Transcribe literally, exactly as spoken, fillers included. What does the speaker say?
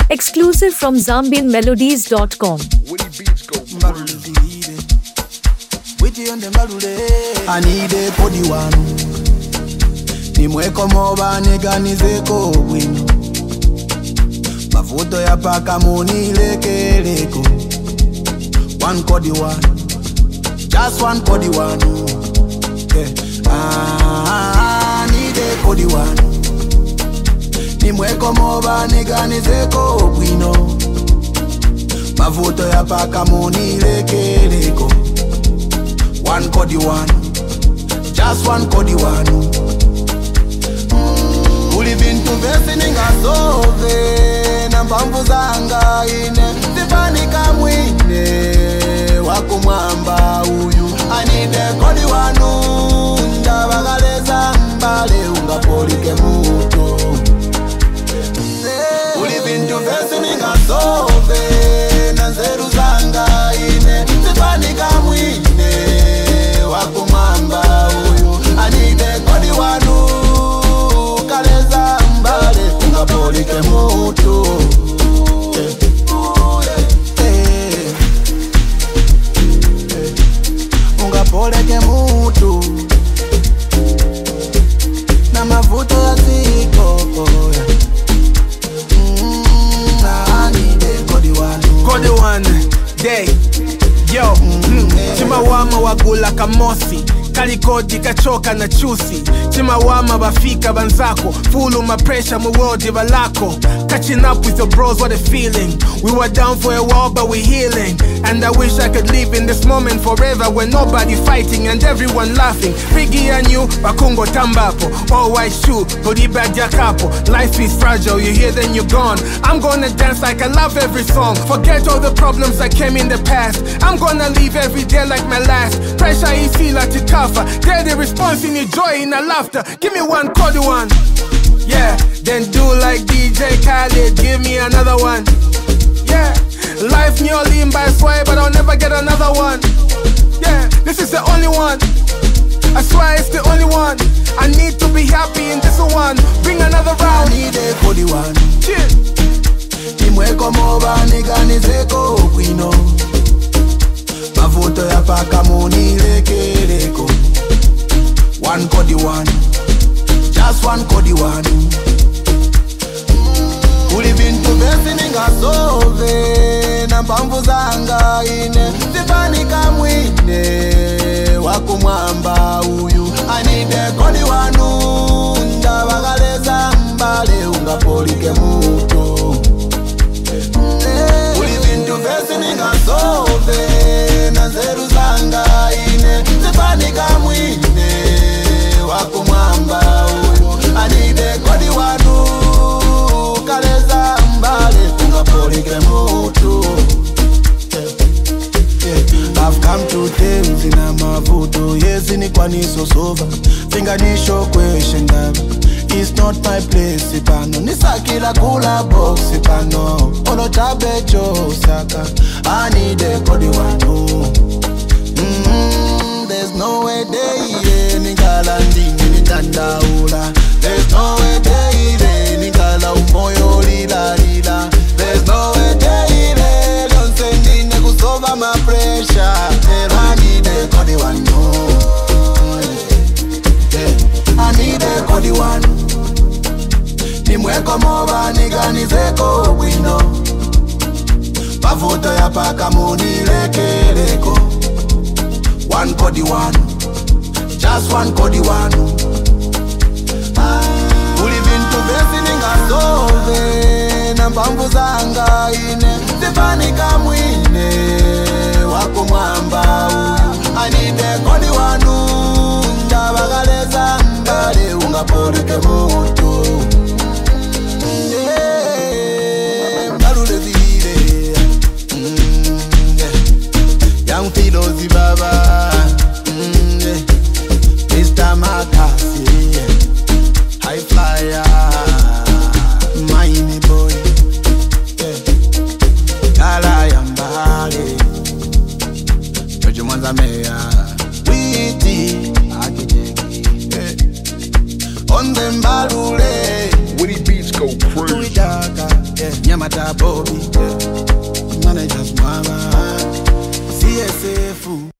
Exclusive from zambian melodies dot com. I need a body one. Nimweko moba neganizeko wino. Mafuto ya paka moni leke leko. One body one. Just one body one. Yeah. Ah, I need a body one. Nimweko moba neganizeko wino. Mafuto ya paka moni leke leko. One body one, just one body one. Mm. Uli vintu vesi ningasove na mpamvu zanga ine sifanika mwine wako mwamba uyu. I need a body one, ndabagaleza mbale ungapolike muto. Uli vintu vesi ningasove na zeru zanga ine sifanika mwine wakumamba uyu. I need a body wanu kaleza mbale ungapolike mutu. Yeah. Yeah. Yeah. Ungapolike mutu na mafuto ya ziko. Mm, I need a body wanu. Body one day. Yo, mm, chimawama wagula kamosi kalikodi kachoka na chusi. Chimawama bafika banzako fulu ma pressure muwodi balako. Catching up with your bros, what a feeling. We were down for a while but we healing. And I wish I could live in this moment forever, when nobody fighting and everyone laughing. Biggie and you, bakungo tambapo. All white shoe, body bag jakapo. Life is fragile, you hear then you're gone. I'm gonna dance like I love every song. Forget all the problems that came in the past. I'm gonna live every day like my last. Pressure is feel like it tougher. Get the response in your joy, in the laughter. Give me one, call the one. Yeah, then do like D J Khaled, give me another one. Yeah, life new lean by swipe, but I'll never get another one. Yeah, this is the only one. I swear it's the only one. I need to be happy in this one. Bring another round. I need a body one. Chill. Nimweko moba neganizeko wino. Mafuto ya paka moni leke leko. One body one, just one body one. Uli vintu vesi ningasove na mpamvu zanga ine sifanika mwine wako mwamba uyu. I need a body one, ndabagaleza mbale ungapolike muto. Uli vintu vesi ningasove na zeru zanga ine sifanika mwine wako mwamba uyu. I need a body wanu kaleza mbale ungapolike mutu. Yeah. Yeah. I've come to terms ina mavuto yezi ni kwaniso sova finganisho question daba. It's not my place ipano nisakila kula box ipano ono tabe jo saka. I need a body wanu. Mm-hmm. There's no way they ningala ndini nitandaula. There's no way they ningala umoyo lila lila. There's no way they don't send in kusova my pressure. I need a body one. Yeah. I need a body one. Nimweko moba neganizeko wino. Mafuto ya paka moni leke leko. One body one, just one body one. Uli vintu vesi ningasove na mpamvu zanga ine sifanika mwine wako mwamba uyu. I need a body one, ndabagaleza mbale ungapolike mutu. Yeah, mbalule zile. Mm, yeah. Young Fidozi Baba. Mm, yeah. Mister Makasi, high flyer, Miami boy, yeah. Kala Yambale, Jojo Mwanza Meya, Witi, Akijeki, yeah. On them balule, Woody Beats go crazy. Tuidaka, yeah. Nyamata Bobby, managers mama, C S F.